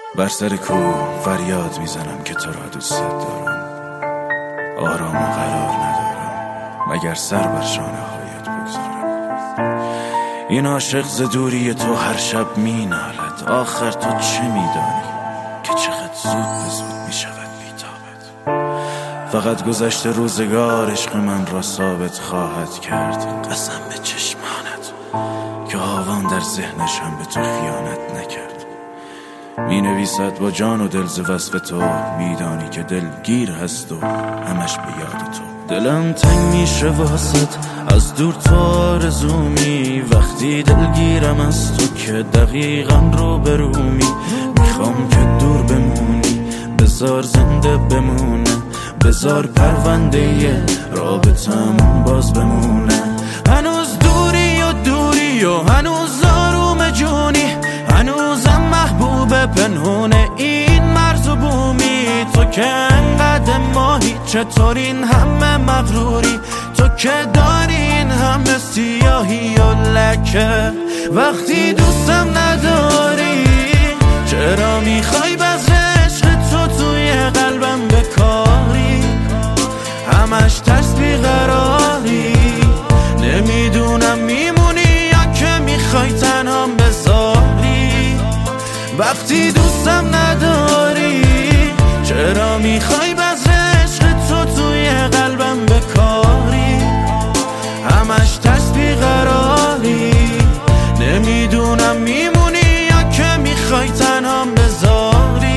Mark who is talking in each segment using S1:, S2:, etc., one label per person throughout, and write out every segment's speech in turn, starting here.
S1: بر سر کوه فریاد میزنم که تو را دوست دارم، آرام و قرار ندارم مگر سر بر شانه هایت بگذارم. این عاشق ز دوری تو هر شب می نالد، آخر تو چه میدانی که چقدر زود به زود می شود بی‌تابت. فقط گذشت روزگار عشق من را ثابت خواهد کرد، قسم به چشمانت که آوان در ذهنش هم به تو خیانت نکرد. می نویسد با جان و دل ز وصف تو، میدانی که دل گیر هست و همش به یاد تو. دلم تنگ میشه واسط از دور تو آرزومی، وقتی دلگیرم از تو که دقیقا رو برومی. میخوام که دور بمونی، بذار زنده بمونه، بذار پرونده رابطمون باز بمونه. هنوز دوری و هنوز آروم جونی، هنوزم محبوب پنهونه این مرز و بومی. تو که انقدر ماهی، چطور این همه مغروری؟ تو که داری این همه سیاهی و لکه، وقتی دوستم نداری چرا میخوای باز عشق تو توی قلبم بکاری؟ همش ترس بیقراری، نمیدونم میمونی یا که میخوای تنهام بذاری. وقتی دوستم نداری چرا میخوای باز عشق تو توی قلبم بکاری؟ همش ترس بیقراری، نمیدونم میمونی یا که میخوای تنهام بذاری.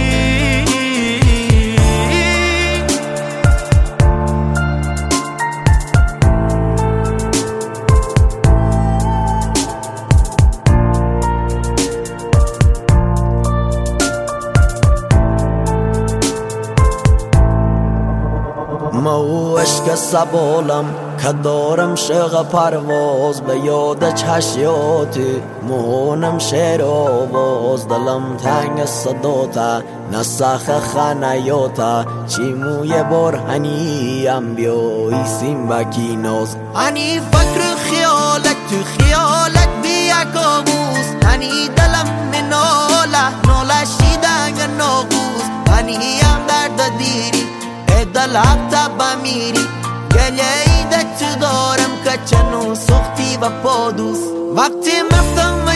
S2: ما و عشق سبالم که دارم شغ پرواز، به یاد چشیاتی مهونم شعر آواز. دلم تنگ صداتا نسخ خنیاتا، چی موی برهنیم بیایی سیم بکی ناز. هنی فکر خیالت تو خیالت بیا کابوس، هنی دلم ناله شیدنگ ناقوس. هنی هم درد دیری دل حتا بمیری، گلیه ایده تو دارم که چنو سختی و پادوس. وقتی مفتم و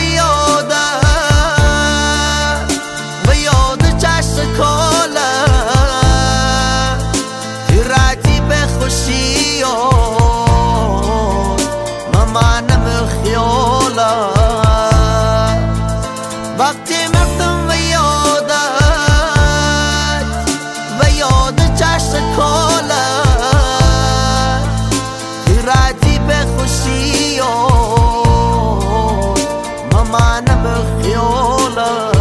S2: یاد چشم کاله، راتی به خوشی ممانم خیاله. وقتی مفتم و یاد چشم کاله، راتی به خوشی ممانم خیاله.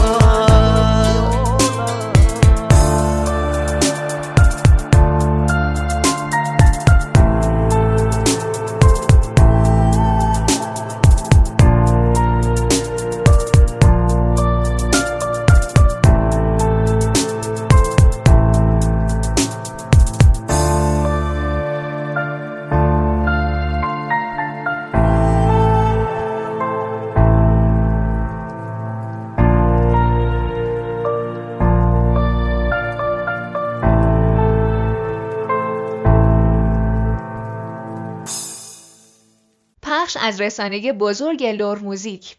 S3: پخش از رسانه بزرگ لور موزیک.